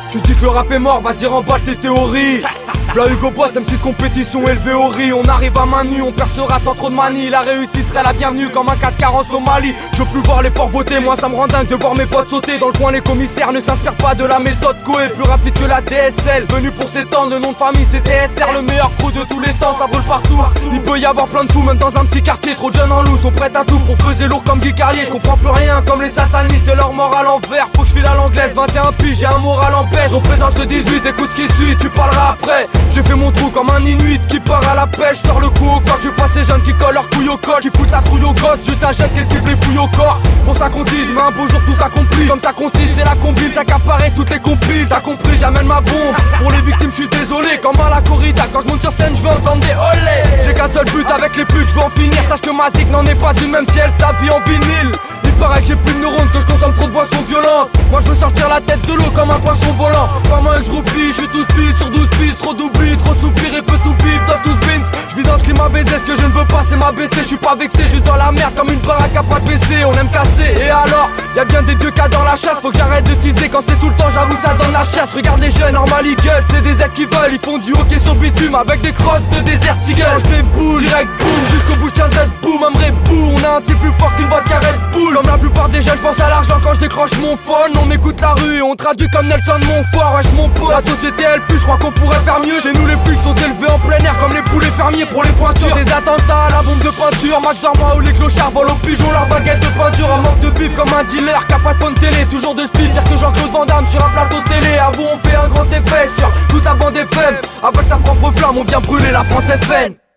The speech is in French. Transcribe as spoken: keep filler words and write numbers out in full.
Tu dis que le rap est mort, vas-y remballe tes théories. Là Hugo Boss, M C de compétition élevé au riz. On arrive à main nue, on percera sans trop de manie. La réussite serait la bienvenue comme un quatre quarts en Somalie. Je veux plus voir les porcs voter, moi ça me rend dingue de voir mes potes sauter. Dans le coin les commissaires ne s'inspirent pas de la méthode Coé. Plus rapide que la D S L, venu pour s'étendre. Le nom de famille c'est T S R, le meilleur crew de tous les temps. Ça brûle partout, il peut y avoir plein de fous même dans un petit quartier. Trop de jeunes en loup sont prêts à tout pour peser lourd comme Guy Carlier. Je comprends plus rien comme les satanistes de leur mort à l'envers. Faut que je file à l'anglaise, vingt et un piges, j'ai un moral en baisse. Je représente le dix-huit, écoute ce qui suit, tu parleras après. J'ai fait mon trou comme un inuit qui part à la pêche. Tors le cou au corps, je pas de ces jeunes qui collent leur couille au col. Qui foutent la trouille aux gosses, juste un jet qui esquive les fouilles au corps. Pour ça qu'on dise, mais un beau jour tout s'accomplit. Comme ça consiste, c'est la combine, ça qu'apparaît toutes les compiles. T'as compris, j'amène ma bombe. Pour les victimes, je suis désolé, comme à la corrida. Quand je monte sur scène, je veux entendre des olé. J'ai qu'un seul but avec les putes, je veux en finir. Sache que ma zik n'en est pas une, même si elle s'habille en vinyle. Il paraît que j'ai plus de neurones, que je consomme trop de boissons violentes. Moi je veux sortir la tête de l'eau comme un poisson volant. Pas moins que je roupille, je suis tout speed sur douze pistes. Trop d'oubli, trop de soupirs et peu tout bip dans douze bins. Je vis dans ce climat baisé, ce que je ne veux pas c'est m'abaisser. Je suis pas vexé, juste dans la merde comme une baraque à pas de W C. On aime casser, et alors y'a bien des dieux qui adorent la chasse. Faut que j'arrête de teaser quand c'est tout le temps, j'avoue ça donne la chasse. Regarde les jeunes, normal ils gueulent, c'est des aides qui veulent. Ils font du hockey sur bitume avec des crosses de désert tigre. Je déboule, direct boum, jusqu'au bout j'tiens de boum. Un vrai boum, on a un style plus fort qu'une vodka Red Bull. Comme la plupart des jeunes, je pense à l'argent quand je décroche mon phone. On écoute la rue et on traduit comme Nelson Montfort. Wesh mon pote, la société elle pue, je crois qu'on pourrait faire mieux. Chez nous les flics sont élevés en plein air comme les poulets fermiers pour les pointures. Des attentats à la bombe de peinture, Max Dormois ou les clochards volent aux pigeons leur baguette de peinture. Un manque de bif comme un dealer qui a pas de phone télé. Toujours de speed, pire que Jean-Claude Van Damme sur un plateau télé. À vous on fait un grand effet sur toute la bande F M. Avec sa propre flamme on vient brûler la France F N.